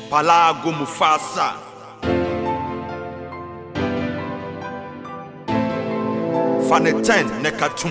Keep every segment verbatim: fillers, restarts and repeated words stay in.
Palago Mufasa. Fane ten Nekatum.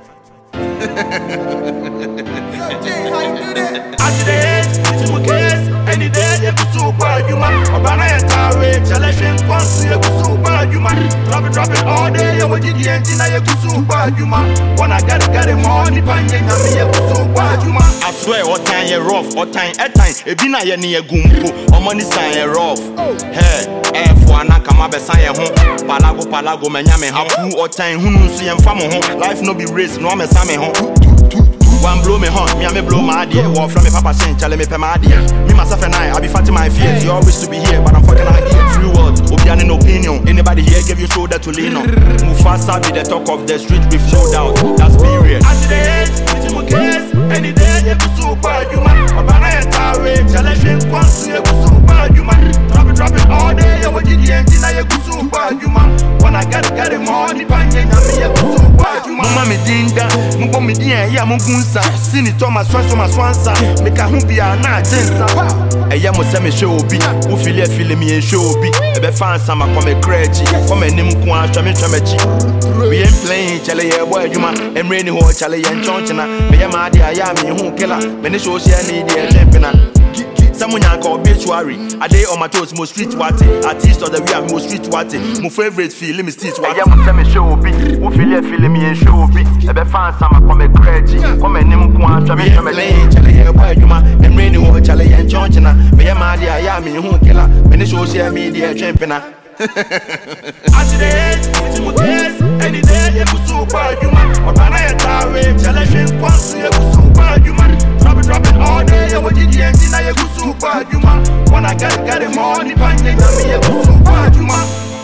Any day you go super human. Obana yatawe challenge once you go super human. Drop it, drop it all day. You will get the engine. You go super human. Wanna get it, get it money. Panye na me you go super human. I swear, all time you rough, all time, all time. Ebina ye ni ye gumpo. All money sign you rough. Hey, eh for na kama be sign ye home. Palago, palago, me nyame hapu. All time hunu si yem famo home. Life no be race, no me same home. One blow me horn, me and me blow my idea. Walk from me papa saying, challenge me pay my idea. Me myself and I, I be fighting my fears. You always to be here, but I'm fucking idea. Free world, open an opinion. Anybody here give you shoulder to lean on. Mufasa be the talk of the street with no doubt. That's period. As it is, it's my case. Any day you go super human. Obana yatawe, challenge once you go super human. Drop it, drop it all day. You will get the engine, you go super human. Wanna get it, get it money, panye na me you go super human. Mama me dinda, mbo me dinda, yeah mo Sini Thomas Swanso Maswansa, make a humbia na jensa. Eya mo se me show bi, wo feel it feel me show bi. Ebe fan sama come crazy, come nim ku atwa me twa mechi. We ain't playing chale ye boy juma, em rainy ho chale ye nchonchina. Me ya ma de aya me hu killer, me ne social media champina. Someone I call obituary. I day on my toes, most street watty. Artist of the way I'm most street watty. My favorite feeling me street watty. I am a me show be. Who feel it feeling me and show be. Ebe fan sama come crazy. Come nim ku atwa me twa me. Chale ye boy juma, em rainy ho chale ye nchonchina. Me ya ma de aya me hu killer. Me ne social media champina. As it is, it's my case. Any day you go super human. Obana yatawe, challenge once you go super human. Drop it, drop it all day. You will get the engine, you go super human. Wanna get it, get it money, panye na me you go super human.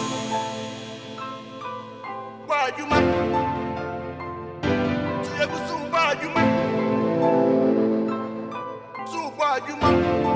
Super human. You go super human. Super human.